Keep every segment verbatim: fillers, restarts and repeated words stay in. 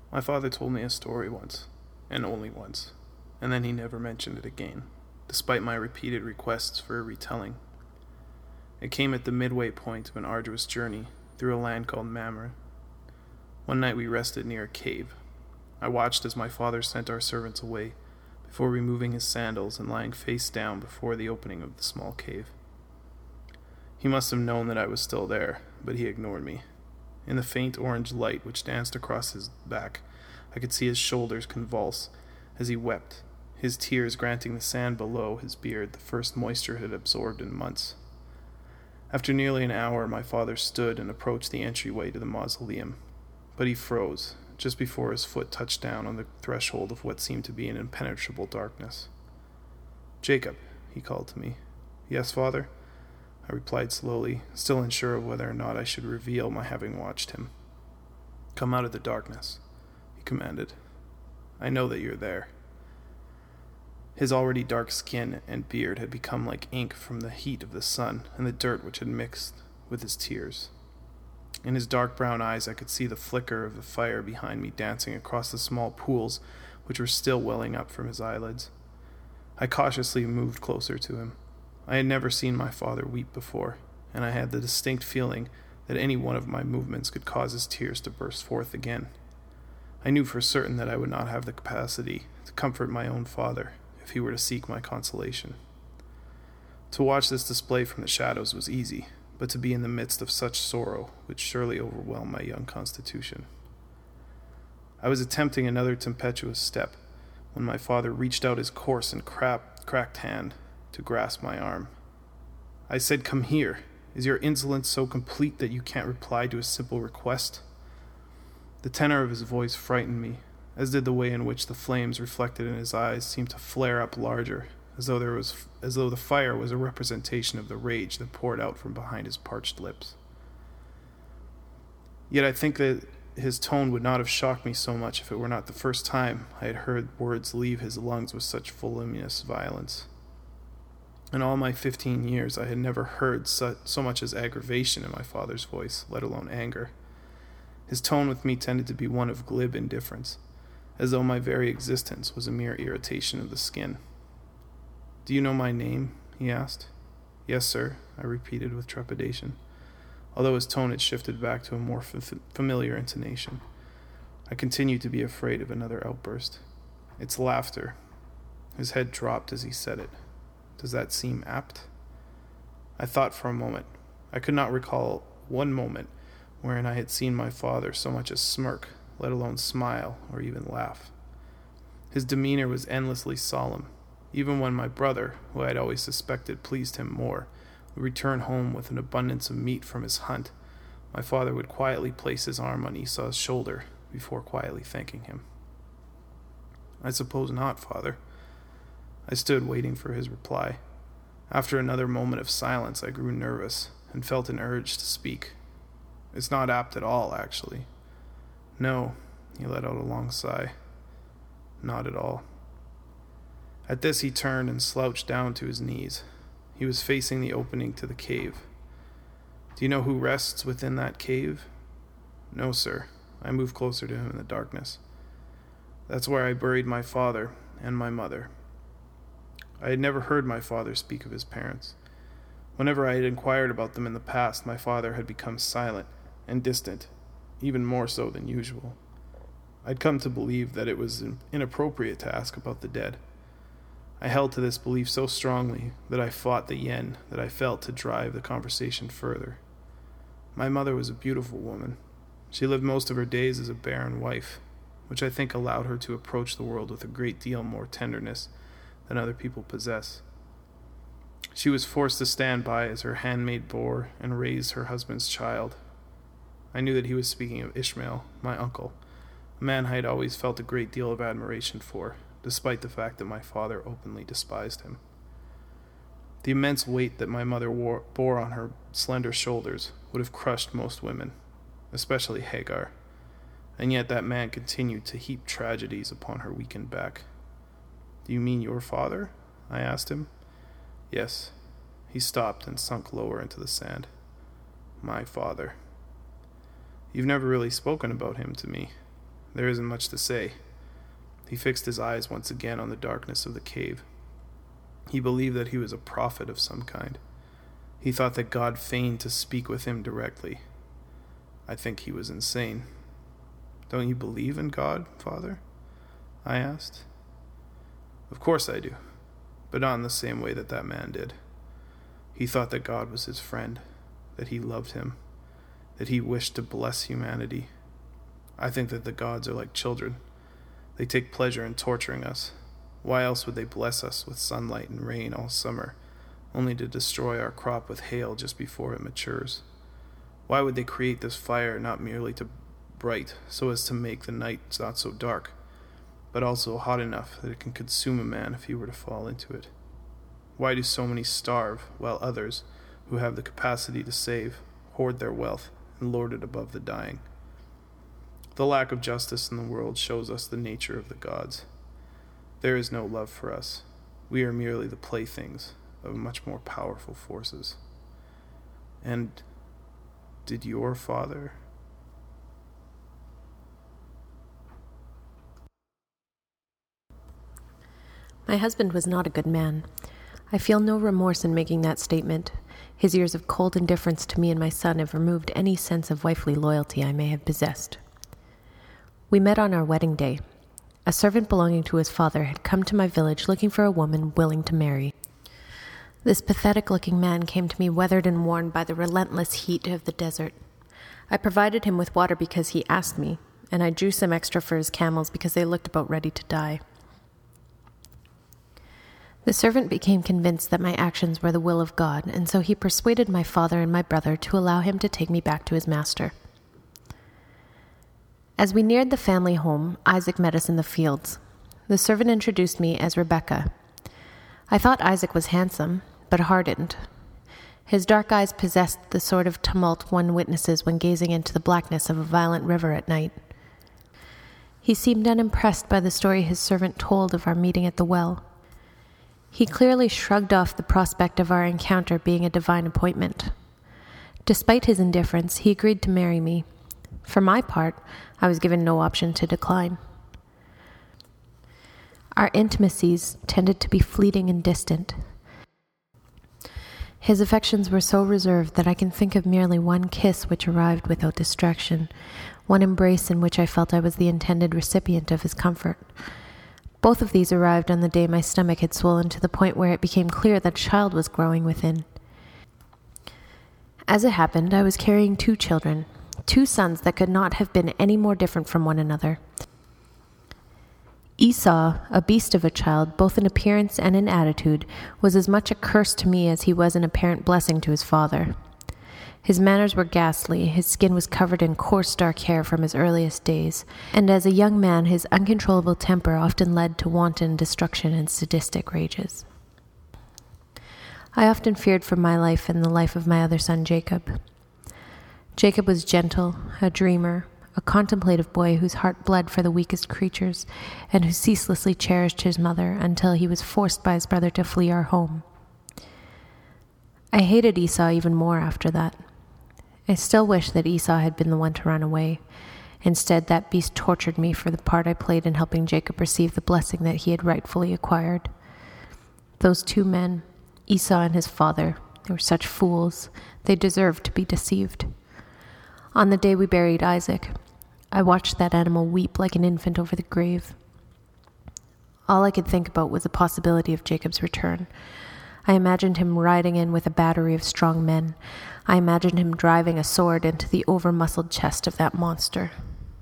My father told me a story once, and only once, and then he never mentioned it again, despite my repeated requests for a retelling. It came at the midway point of an arduous journey through a land called Mamre. One night we rested near a cave. I watched as my father sent our servants away, before removing his sandals and lying face down before the opening of the small cave. He must have known that I was still there, but he ignored me. In the faint orange light which danced across his back, I could see his shoulders convulse as he wept, his tears granting the sand below his beard the first moisture it had absorbed in months. After nearly an hour, my father stood and approached the entryway to the mausoleum, but he froze just before his foot touched down on the threshold of what seemed to be an impenetrable darkness. "Jacob," he called to me. "Yes, father?" I replied slowly, still unsure of whether or not I should reveal my having watched him. "Come out of the darkness," he commanded. "I know that you're there." His already dark skin and beard had become like ink from the heat of the sun and the dirt which had mixed with his tears. In his dark brown eyes I could see the flicker of the fire behind me dancing across the small pools which were still welling up from his eyelids. I cautiously moved closer to him. I had never seen my father weep before, and I had the distinct feeling that any one of my movements could cause his tears to burst forth again. I knew for certain that I would not have the capacity to comfort my own father if he were to seek my consolation. To watch this display from the shadows was easy, but to be in the midst of such sorrow would surely overwhelm my young constitution. I was attempting another tempestuous step when my father reached out his coarse and crap, cracked hand to grasp my arm. I said, "Come here. Is your insolence so complete that you can't reply to a simple request?" The tenor of his voice frightened me, as did the way in which the flames reflected in his eyes seemed to flare up larger, as though there was, as though the fire was a representation of the rage that poured out from behind his parched lips. Yet I think that his tone would not have shocked me so much if it were not the first time I had heard words leave his lungs with such voluminous violence. In all my fifteen years, I had never heard so, so much as aggravation in my father's voice, let alone anger. His tone with me tended to be one of glib indifference, as though my very existence was a mere irritation of the skin. "Do you know my name?" he asked. "Yes, sir," I repeated with trepidation, although his tone had shifted back to a more f- familiar intonation. I continued to be afraid of another outburst. "It's laughter." His head dropped as he said it. "Does that seem apt?" I thought for a moment. I could not recall one moment wherein I had seen my father so much as smirk, let alone smile or even laugh. His demeanor was endlessly solemn. Even when my brother, who I had always suspected pleased him more, would return home with an abundance of meat from his hunt, my father would quietly place his arm on Esau's shoulder before quietly thanking him. "I suppose not, father." I stood waiting for his reply. After another moment of silence, I grew nervous and felt an urge to speak. "It's not apt at all, actually." "No," he let out a long sigh. "Not at all." At this he turned and slouched down to his knees. He was facing the opening to the cave. "Do you know who rests within that cave?" "No, sir." I moved closer to him in the darkness. "That's where I buried my father and my mother." I had never heard my father speak of his parents. Whenever I had inquired about them in the past, my father had become silent and distant, even more so than usual. I'd come to believe that it was inappropriate to ask about the dead. I held to this belief so strongly that I fought the yen that I felt to drive the conversation further. My mother was a beautiful woman. She lived most of her days as a barren wife, which I think allowed her to approach the world with a great deal more tenderness than other people possess. She was forced to stand by as her handmaid bore and raised her husband's child. I knew that he was speaking of Ishmael, my uncle, a man I had always felt a great deal of admiration for, despite the fact that my father openly despised him. The immense weight that my mother wore, bore on her slender shoulders would have crushed most women, especially Hagar, and yet that man continued to heap tragedies upon her weakened back. "Do you mean your father?" I asked him. "Yes." He stopped and sunk lower into the sand. "My father." "You've never really spoken about him to me." There isn't much to say. He fixed his eyes once again on the darkness of the cave. He believed that he was a prophet of some kind. He thought that God feigned to speak with him directly. I think he was insane. Don't you believe in God, Father? I asked. Of course I do, but not in the same way that that man did. He thought that God was his friend, that he loved him, that he wished to bless humanity. I think that the gods are like children. They take pleasure in torturing us. Why else would they bless us with sunlight and rain all summer, only to destroy our crop with hail just before it matures? Why would they create this fire not merely to bright so as to make the night not so dark, but also hot enough that it can consume a man if he were to fall into it? Why do so many starve, while others, who have the capacity to save, hoard their wealth and lord it above the dying? The lack of justice in the world shows us the nature of the gods. There is no love for us. We are merely the playthings of much more powerful forces. And did your father... My husband was not a good man. I feel no remorse in making that statement. His years of cold indifference to me and my son have removed any sense of wifely loyalty I may have possessed. We met on our wedding day. A servant belonging to his father had come to my village looking for a woman willing to marry. This pathetic-looking man came to me weathered and worn by the relentless heat of the desert. I provided him with water because he asked me, and I drew some extra for his camels because they looked about ready to die. The servant became convinced that my actions were the will of God, and so he persuaded my father and my brother to allow him to take me back to his master. As we neared the family home, Isaac met us in the fields. The servant introduced me as Rebecca. I thought Isaac was handsome, but hardened. His dark eyes possessed the sort of tumult one witnesses when gazing into the blackness of a violent river at night. He seemed unimpressed by the story his servant told of our meeting at the well. He clearly shrugged off the prospect of our encounter being a divine appointment. Despite his indifference, he agreed to marry me. For my part, I was given no option to decline. Our intimacies tended to be fleeting and distant. His affections were so reserved that I can think of merely one kiss which arrived without distraction, one embrace in which I felt I was the intended recipient of his comfort. Both of these arrived on the day my stomach had swollen to the point where it became clear that a child was growing within. As it happened, I was carrying two children, two sons that could not have been any more different from one another. Esau, a beast of a child, both in appearance and in attitude, was as much a curse to me as he was an apparent blessing to his father. His manners were ghastly, his skin was covered in coarse dark hair from his earliest days, and as a young man his uncontrollable temper often led to wanton destruction and sadistic rages. I often feared for my life and the life of my other son Jacob. Jacob was gentle, a dreamer, a contemplative boy whose heart bled for the weakest creatures, and who ceaselessly cherished his mother until he was forced by his brother to flee our home. I hated Esau even more after that. I still wish that Esau had been the one to run away. Instead, that beast tortured me for the part I played in helping Jacob receive the blessing that he had rightfully acquired. Those two men, Esau and his father, they were such fools. They deserved to be deceived. On the day we buried Isaac, I watched that animal weep like an infant over the grave. All I could think about was the possibility of Jacob's return. I imagined him riding in with a battery of strong men. I imagined him driving a sword into the over-muscled chest of that monster.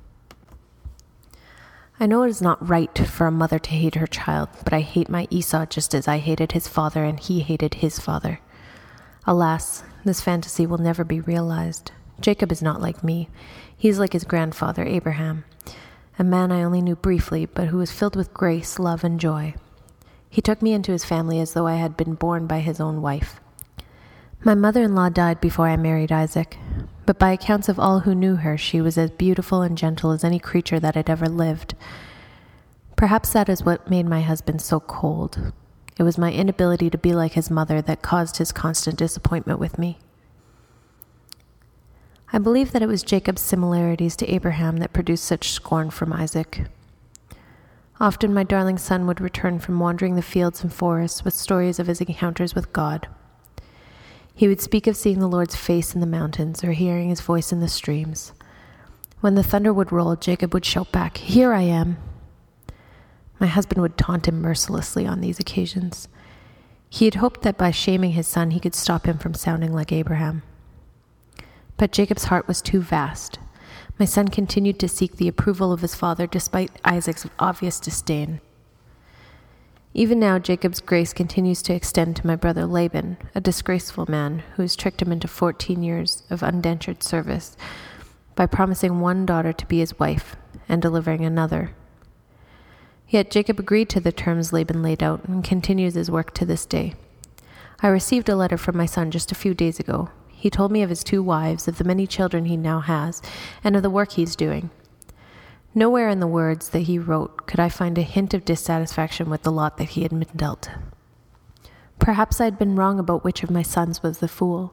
I know it is not right for a mother to hate her child, but I hate my Esau just as I hated his father and he hated his father. Alas, this fantasy will never be realized. Jacob is not like me. He is like his grandfather, Abraham, a man I only knew briefly, but who was filled with grace, love, and joy. He took me into his family as though I had been born by his own wife. My mother-in-law died before I married Isaac, but by accounts of all who knew her, she was as beautiful and gentle as any creature that had ever lived. Perhaps that is what made my husband so cold. It was my inability to be like his mother that caused his constant disappointment with me. I believe that it was Jacob's similarities to Abraham that produced such scorn from Isaac. Often my darling son would return from wandering the fields and forests with stories of his encounters with God. He would speak of seeing the Lord's face in the mountains or hearing his voice in the streams. When the thunder would roll, Jacob would shout back, "Here I am." My husband would taunt him mercilessly on these occasions. He had hoped that by shaming his son he could stop him from sounding like Abraham. But Jacob's heart was too vast. My son continued to seek the approval of his father despite Isaac's obvious disdain. Even now, Jacob's grace continues to extend to my brother Laban, a disgraceful man who has tricked him into fourteen years of undentured service by promising one daughter to be his wife and delivering another. Yet Jacob agreed to the terms Laban laid out and continues his work to this day. I received a letter from my son just a few days ago. He told me of his two wives, of the many children he now has, and of the work he's doing. Nowhere in the words that he wrote could I find a hint of dissatisfaction with the lot that he had been dealt. Perhaps I had been wrong about which of my sons was the fool.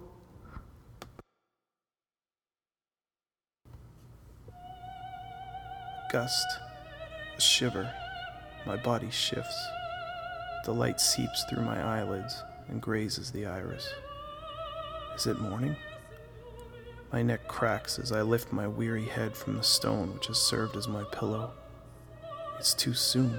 Gust, a shiver, my body shifts. The light seeps through my eyelids and grazes the iris. Is it morning? My neck cracks as I lift my weary head from the stone which has served as my pillow. It's too soon.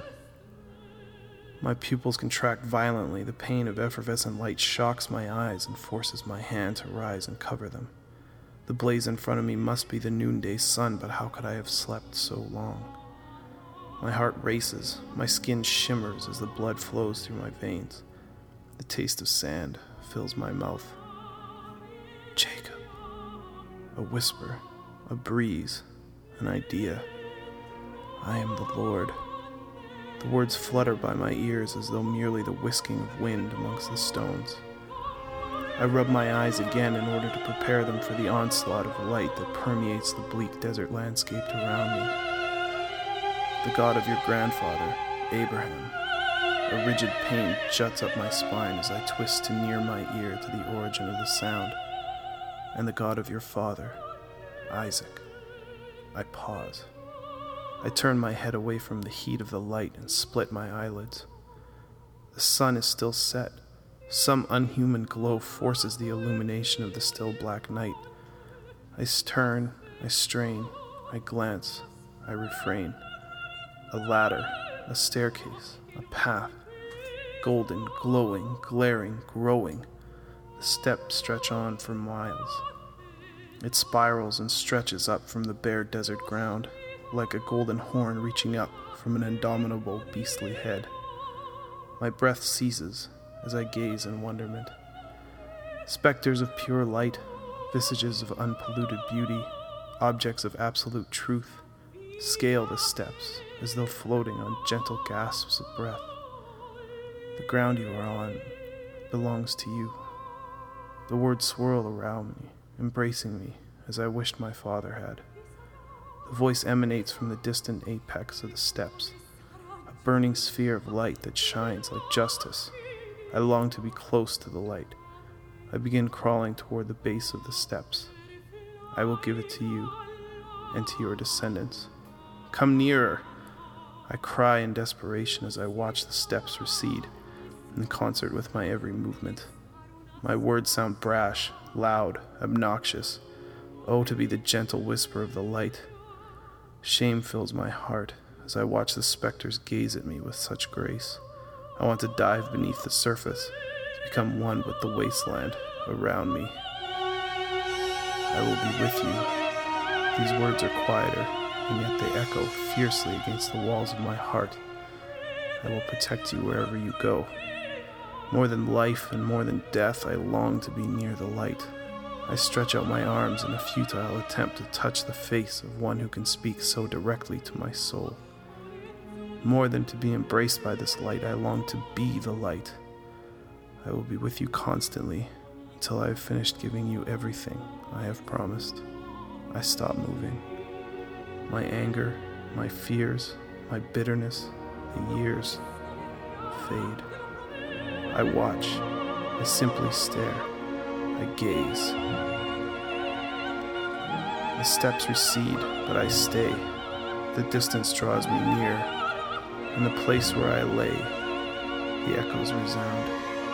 My pupils contract violently. The pain of effervescent light shocks my eyes and forces my hand to rise and cover them. The blaze in front of me must be the noonday sun, but how could I have slept so long? My heart races. My skin shimmers as the blood flows through my veins. The taste of sand fills my mouth. Jacob. A whisper, a breeze, an idea. I am the Lord. The words flutter by my ears as though merely the whisking of wind amongst the stones. I rub my eyes again in order to prepare them for the onslaught of light that permeates the bleak desert landscape around me. The God of your grandfather, Abraham. A rigid pain juts up my spine as I twist to near my ear to the origin of the sound. And the God of your father, Isaac. I pause. I turn my head away from the heat of the light and split my eyelids. The sun is still set. Some unhuman glow forces the illumination of the still black night. I turn, I strain, I glance, I refrain. A ladder, a staircase, a path. Golden, glowing, glaring, growing. The steps stretch on for miles. It spirals and stretches up from the bare desert ground, like a golden horn reaching up from an indomitable beastly head. My breath ceases as I gaze in wonderment. Specters of pure light, visages of unpolluted beauty, objects of absolute truth, scale the steps as though floating on gentle gasps of breath. The ground you are on belongs to you. The words swirl around me, embracing me as I wished my father had. The voice emanates from the distant apex of the steps, a burning sphere of light that shines like justice. I long to be close to the light. I begin crawling toward the base of the steps. I will give it to you and to your descendants. Come nearer! I cry in desperation as I watch the steps recede, in concert with my every movement. My words sound brash, loud, obnoxious. Oh, to be the gentle whisper of the light. Shame fills my heart as I watch the specters gaze at me with such grace. I want to dive beneath the surface, to become one with the wasteland around me. I will be with you. These words are quieter, and yet they echo fiercely against the walls of my heart. I will protect you wherever you go. More than life and more than death, I long to be near the light. I stretch out my arms in a futile attempt to touch the face of one who can speak so directly to my soul. More than to be embraced by this light, I long to be the light. I will be with you constantly until I have finished giving you everything I have promised. I stop moving. My anger, my fears, my bitterness, the years fade. I watch. I simply stare. I gaze. steps recede, but I stay. The distance draws me near. In the place where I lay, the echoes resound.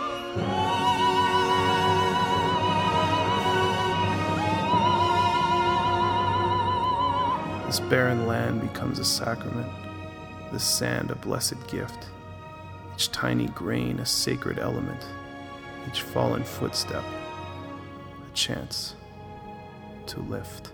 This barren land becomes a sacrament, this sand a blessed gift, each tiny grain a sacred element, each fallen footstep a chance to lift.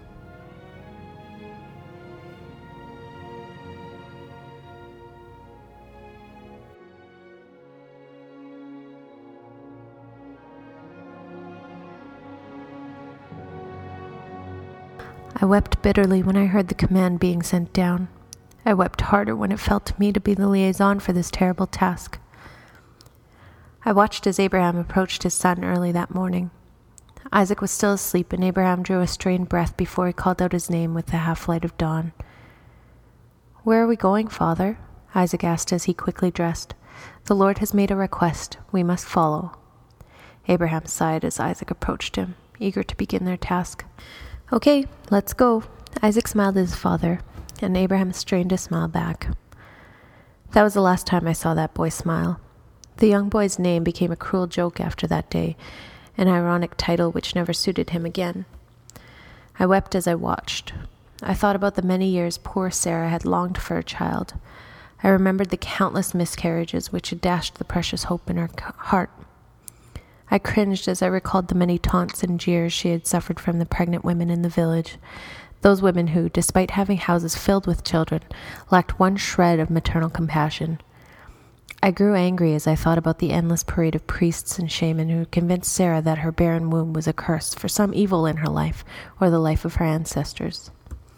I wept bitterly when I heard the command being sent down. I wept harder when it fell to me to be the liaison for this terrible task. I watched as Abraham approached his son early that morning. Isaac was still asleep, and Abraham drew a strained breath before he called out his name with the half-light of dawn. "Where are we going, Father?" Isaac asked as he quickly dressed. "The Lord has made a request. We must follow." Abraham sighed as Isaac approached him, eager to begin their task. "Okay, let's go." Isaac smiled at his father, and Abraham strained a smile back. That was the last time I saw that boy smile. The young boy's name became a cruel joke after that day, an ironic title which never suited him again. I wept as I watched. I thought about the many years poor Sarah had longed for a child. I remembered the countless miscarriages which had dashed the precious hope in her heart. I cringed as I recalled the many taunts and jeers she had suffered from the pregnant women in the village, those women who, despite having houses filled with children, lacked one shred of maternal compassion. I grew angry as I thought about the endless parade of priests and shaman who convinced Sarah that her barren womb was a curse for some evil in her life or the life of her ancestors.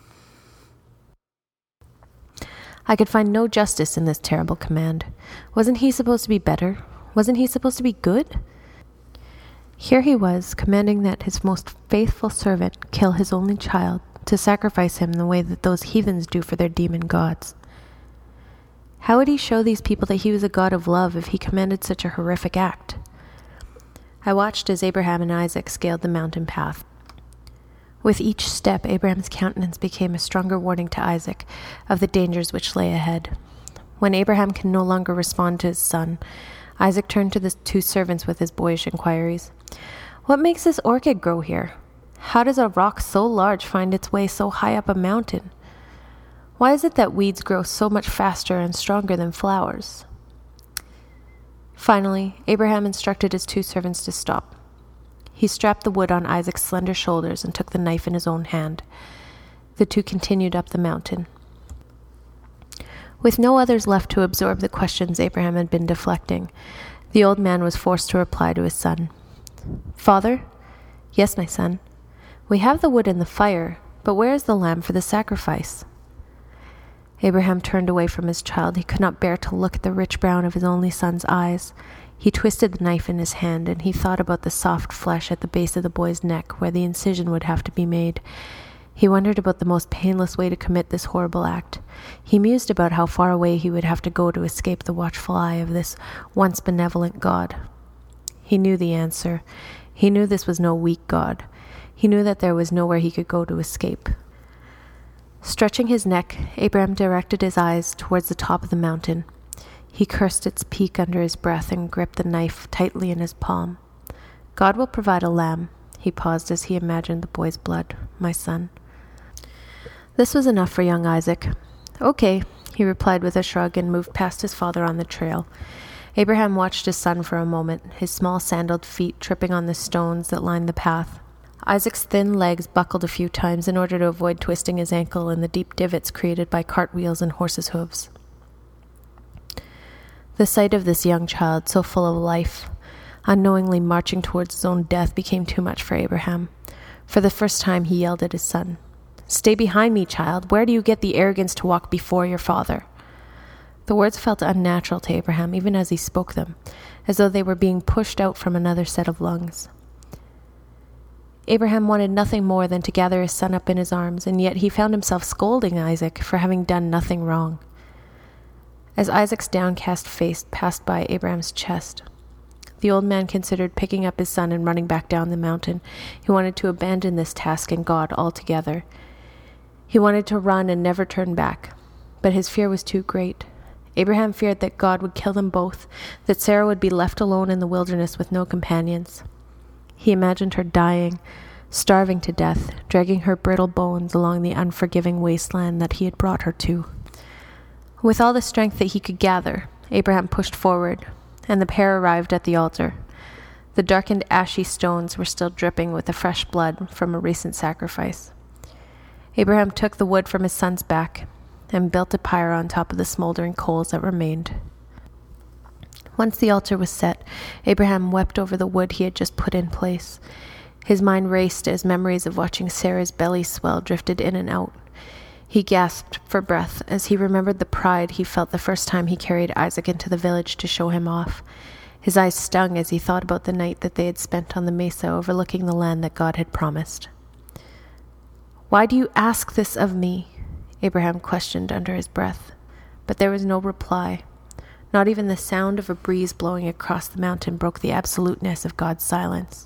I could find no justice in this terrible command. Wasn't he supposed to be better? Wasn't he supposed to be good? Here he was, commanding that his most faithful servant kill his only child, to sacrifice him the way that those heathens do for their demon gods. How would he show these people that he was a God of love if he commanded such a horrific act? I watched as Abraham and Isaac scaled the mountain path. With each step, Abraham's countenance became a stronger warning to Isaac of the dangers which lay ahead. When Abraham could no longer respond to his son, Isaac turned to the two servants with his boyish inquiries. "What makes this orchid grow here? How does a rock so large find its way so high up a mountain? Why is it that weeds grow so much faster and stronger than flowers?" Finally, Abraham instructed his two servants to stop. He strapped the wood on Isaac's slender shoulders and took the knife in his own hand. The two continued up the mountain. With no others left to absorb the questions Abraham had been deflecting, the old man was forced to reply to his son. "Father?" "Yes, my son." "We have the wood and the fire, but where is the lamb for the sacrifice?" Abraham turned away from his child. He could not bear to look at the rich brown of his only son's eyes. He twisted the knife in his hand, and he thought about the soft flesh at the base of the boy's neck where the incision would have to be made. He wondered about the most painless way to commit this horrible act. He mused about how far away he would have to go to escape the watchful eye of this once benevolent God. He knew the answer. He knew this was no weak God. He knew that there was nowhere he could go to escape. Stretching his neck, Abraham directed his eyes towards the top of the mountain. He cursed its peak under his breath and gripped the knife tightly in his palm. "God will provide a lamb." He paused as he imagined the boy's blood. "My son." This was enough for young Isaac. "Okay," he replied with a shrug and moved past his father on the trail. Abraham watched his son for a moment, his small sandaled feet tripping on the stones that lined the path. Isaac's thin legs buckled a few times in order to avoid twisting his ankle in the deep divots created by cartwheels and horses' hooves. The sight of this young child, so full of life, unknowingly marching towards his own death, became too much for Abraham. For the first time, he yelled at his son, "Stay behind me, child. Where do you get the arrogance to walk before your father?" The words felt unnatural to Abraham, even as he spoke them, as though they were being pushed out from another set of lungs. Abraham wanted nothing more than to gather his son up in his arms, and yet he found himself scolding Isaac for having done nothing wrong. As Isaac's downcast face passed by Abraham's chest, the old man considered picking up his son and running back down the mountain. He wanted to abandon this task and God altogether. He wanted to run and never turn back, but his fear was too great. Abraham feared that God would kill them both, that Sarah would be left alone in the wilderness with no companions. He imagined her dying, starving to death, dragging her brittle bones along the unforgiving wasteland that he had brought her to. With all the strength that he could gather, Abraham pushed forward, and the pair arrived at the altar. The darkened, ashy stones were still dripping with the fresh blood from a recent sacrifice. Abraham took the wood from his son's back and built a pyre on top of the smoldering coals that remained. Once the altar was set, Abraham wept over the wood he had just put in place. His mind raced as memories of watching Sarah's belly swell drifted in and out. He gasped for breath as he remembered the pride he felt the first time he carried Isaac into the village to show him off. His eyes stung as he thought about the night that they had spent on the mesa overlooking the land that God had promised. "Why do you ask this of me?" Abraham questioned under his breath, but there was no reply. Not even the sound of a breeze blowing across the mountain broke the absoluteness of God's silence.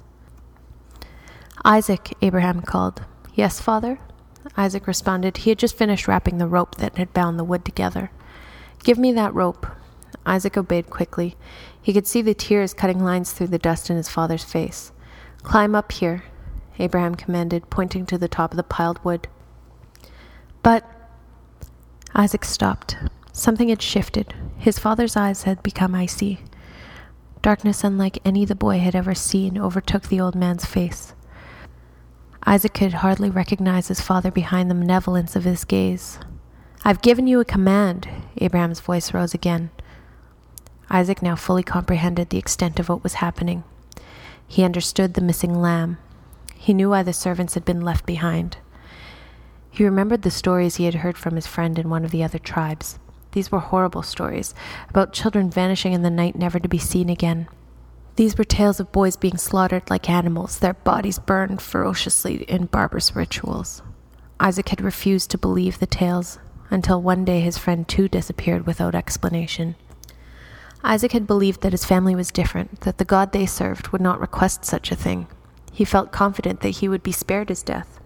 "Isaac," Abraham called. "Yes, Father?" Isaac responded. He had just finished wrapping the rope that had bound the wood together. "Give me that rope." Isaac obeyed quickly. He could see the tears cutting lines through the dust in his father's face. "Climb up here," Abraham commanded, pointing to the top of the piled wood. "But—" Isaac stopped. Something had shifted. His father's eyes had become icy. Darkness unlike any the boy had ever seen overtook the old man's face. Isaac could hardly recognize his father behind the malevolence of his gaze. "I've given you a command," Abraham's voice rose again. Isaac now fully comprehended the extent of what was happening. He understood the missing lamb. He knew why the servants had been left behind. He remembered the stories he had heard from his friend in one of the other tribes. These were horrible stories, about children vanishing in the night never to be seen again. These were tales of boys being slaughtered like animals, their bodies burned ferociously in barbarous rituals. Isaac had refused to believe the tales, until one day his friend too disappeared without explanation. Isaac had believed that his family was different, that the God they served would not request such a thing. He felt confident that he would be spared his death.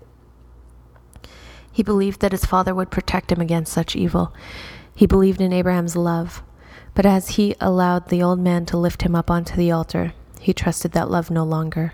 He believed that his father would protect him against such evil. He believed in Abraham's love, but as he allowed the old man to lift him up onto the altar, he trusted that love no longer.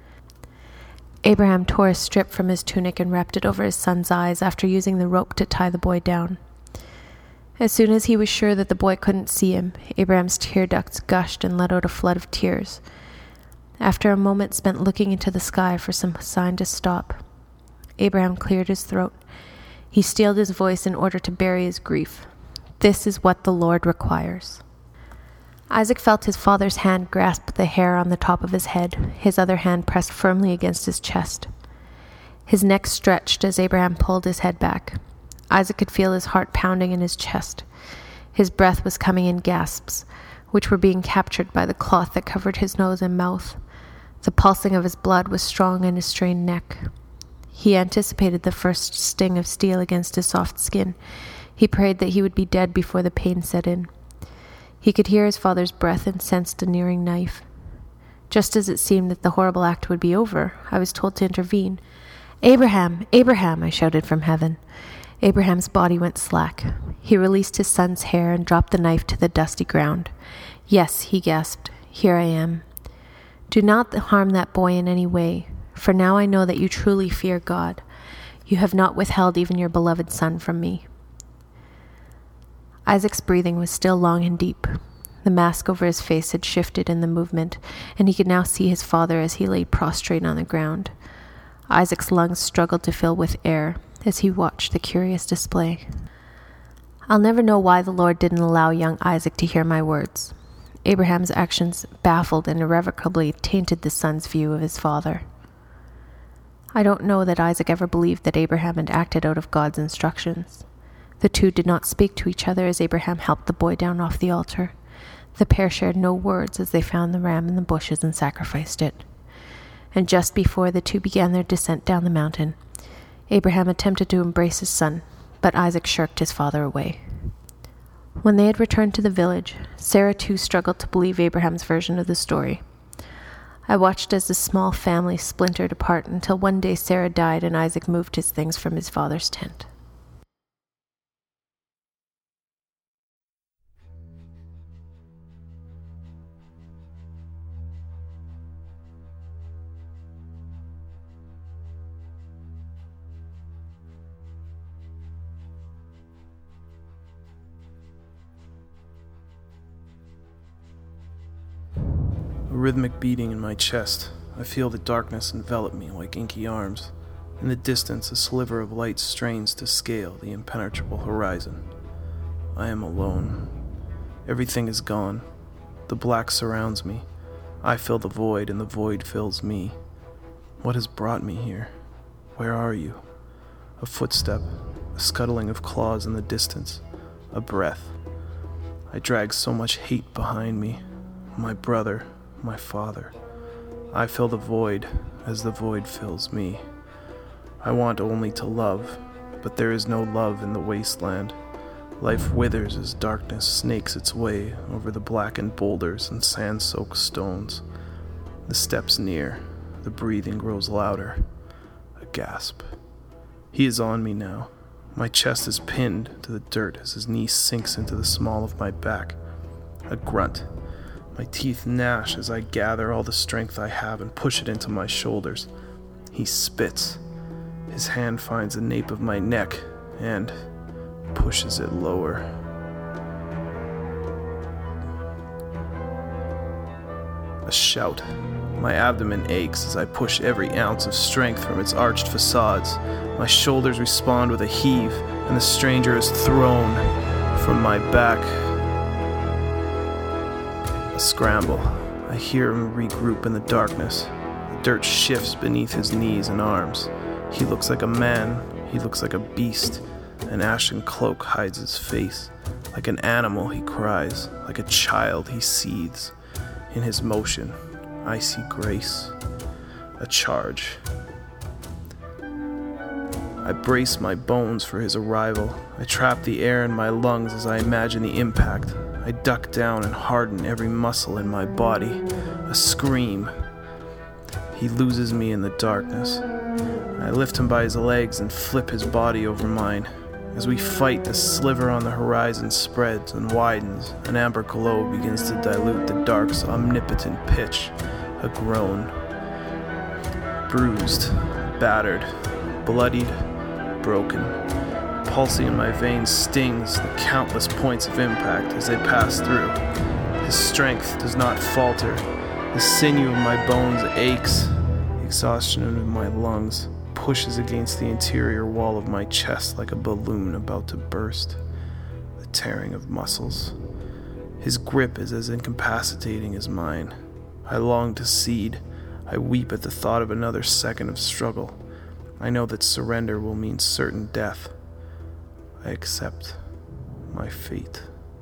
Abraham tore a strip from his tunic and wrapped it over his son's eyes after using the rope to tie the boy down. As soon as he was sure that the boy couldn't see him, Abraham's tear ducts gushed and let out a flood of tears. After a moment spent looking into the sky for some sign to stop, Abraham cleared his throat. He steeled his voice in order to bury his grief. "This is what the Lord requires." Isaac felt his father's hand grasp the hair on the top of his head, his other hand pressed firmly against his chest. His neck stretched as Abraham pulled his head back. Isaac could feel his heart pounding in his chest. His breath was coming in gasps, which were being captured by the cloth that covered his nose and mouth. The pulsing of his blood was strong in his strained neck. He anticipated the first sting of steel against his soft skin. He prayed that he would be dead before the pain set in. He could hear his father's breath and sensed a nearing knife. Just as it seemed that the horrible act would be over, I was told to intervene. "Abraham! Abraham!" I shouted from heaven. Abraham's body went slack. He released his son's hair and dropped the knife to the dusty ground. "Yes," he gasped, "here I am. Do not harm that boy in any way, for now I know that you truly fear God. You have not withheld even your beloved son from me." Isaac's breathing was still long and deep. The mask over his face had shifted in the movement, and he could now see his father as he lay prostrate on the ground. Isaac's lungs struggled to fill with air as he watched the curious display. I'll never know why the Lord didn't allow young Isaac to hear my words. Abraham's actions baffled and irrevocably tainted the son's view of his father. I don't know that Isaac ever believed that Abraham had acted out of God's instructions. The two did not speak to each other as Abraham helped the boy down off the altar. The pair shared no words as they found the ram in the bushes and sacrificed it. And just before the two began their descent down the mountain, Abraham attempted to embrace his son, but Isaac shirked his father away. When they had returned to the village, Sarah too struggled to believe Abraham's version of the story. I watched as the small family splintered apart until one day Sarah died and Isaac moved his things from his father's tent. A rhythmic beating in my chest. I feel the darkness envelop me like inky arms. In the distance, a sliver of light strains to scale the impenetrable horizon. I am alone. Everything is gone. The black surrounds me. I fill the void, and the void fills me. What has brought me here? Where are you? A footstep, a scuttling of claws in the distance, a breath. I drag so much hate behind me. My brother, my father. I fill the void as the void fills me. I want only to love, but there is no love in the wasteland. Life withers as darkness snakes its way over the blackened boulders and sand-soaked stones. The steps near, the breathing grows louder. A gasp. He is on me now. My chest is pinned to the dirt as his knee sinks into the small of my back. A grunt. My teeth gnash as I gather all the strength I have and push it into my shoulders. He spits. His hand finds the nape of my neck and pushes it lower. A shout. My abdomen aches as I push every ounce of strength from its arched facades. My shoulders respond with a heave, and the stranger is thrown from my back. A scramble. I hear him regroup in the darkness. The dirt shifts beneath his knees and arms. He looks like a man. He looks like a beast. An ashen cloak hides his face. Like an animal, he cries. Like a child, he seethes. In his motion, I see grace. A charge. I brace my bones for his arrival. I trap the air in my lungs as I imagine the impact. I duck down and harden every muscle in my body. A scream. He loses me in the darkness. I lift him by his legs and flip his body over mine. As we fight, the sliver on the horizon spreads and widens. An amber glow begins to dilute the dark's omnipotent pitch. A groan. Bruised, battered, bloodied, broken. Pulsing in my veins stings the countless points of impact as they pass through. His strength does not falter. The sinew of my bones aches. The exhaustion of my lungs pushes against the interior wall of my chest like a balloon about to burst. The tearing of muscles. His grip is as incapacitating as mine. I long to cede. I weep at the thought of another second of struggle. I know that surrender will mean certain death. I accept my fate.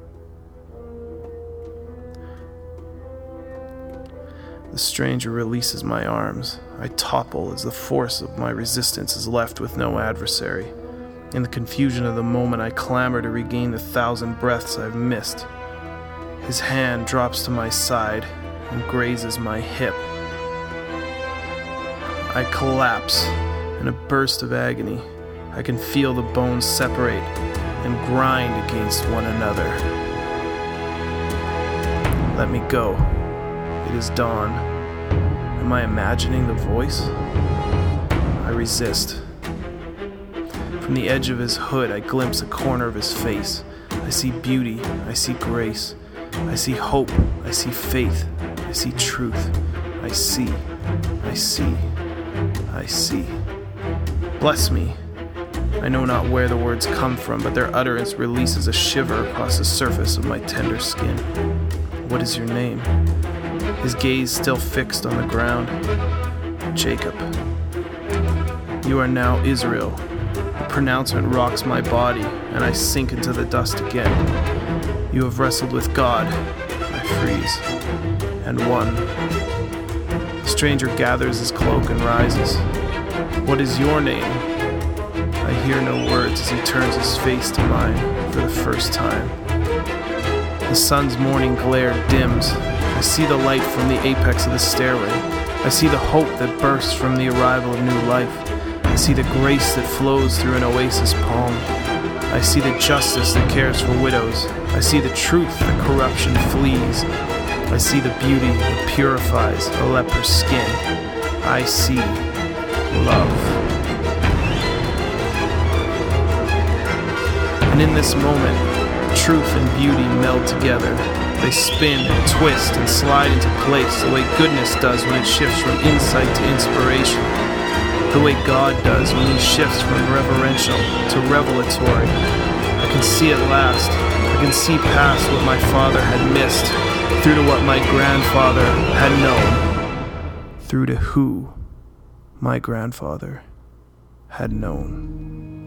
The stranger releases my arms. I topple as the force of my resistance is left with no adversary. In the confusion of the moment, I clamor to regain the thousand breaths I've missed. His hand drops to my side and grazes my hip. I collapse in a burst of agony. I can feel the bones separate and grind against one another. Let me go. It is dawn. Am I imagining the voice? I resist. From the edge of his hood, I glimpse a corner of his face. I see beauty. I see grace. I see hope. I see faith. I see truth. I see. I see. I see. Bless me. I know not where the words come from, but their utterance releases a shiver across the surface of my tender skin. What is your name? His gaze still fixed on the ground. Jacob. You are now Israel. The pronouncement rocks my body, and I sink into the dust again. You have wrestled with God. I freeze. And won. The stranger gathers his cloak and rises. What is your name? I hear no words as he turns his face to mine for the first time. The sun's morning glare dims. I see the light from the apex of the stairway. I see the hope that bursts from the arrival of new life. I see the grace that flows through an oasis palm. I see the justice that cares for widows. I see the truth that corruption flees. I see the beauty that purifies a leper's skin. I see love. And in this moment, truth and beauty meld together. They spin and twist and slide into place the way goodness does when it shifts from insight to inspiration. The way God does when he shifts from reverential to revelatory. I can see at last. I can see past what my father had missed, through to what my grandfather had known, through to who my grandfather had known.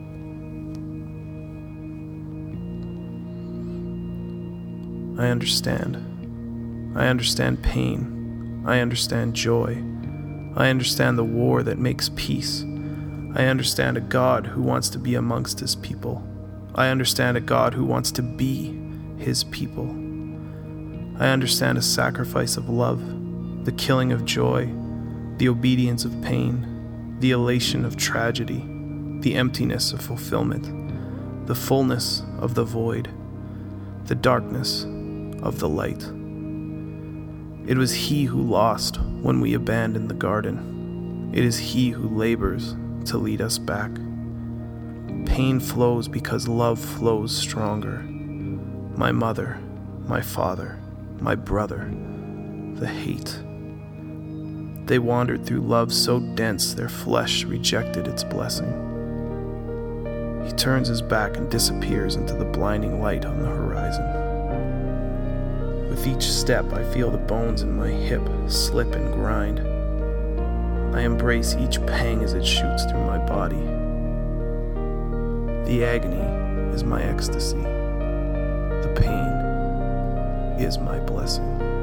I understand. I understand pain. I understand joy. I understand the war that makes peace. I understand a God who wants to be amongst his people. I understand a God who wants to be his people. I understand a sacrifice of love, the killing of joy, the obedience of pain, the elation of tragedy, the emptiness of fulfillment, the fullness of the void, the darkness of the light. It was he who lost when we abandoned the garden. It is he who labors to lead us back. Pain flows because love flows stronger. My mother, my father, my brother, the hate. They wandered through love so dense their flesh rejected its blessing. He turns his back and disappears into the blinding light on the horizon. With each step, I feel the bones in my hip slip and grind. I embrace each pang as it shoots through my body. The agony is my ecstasy. The pain is my blessing.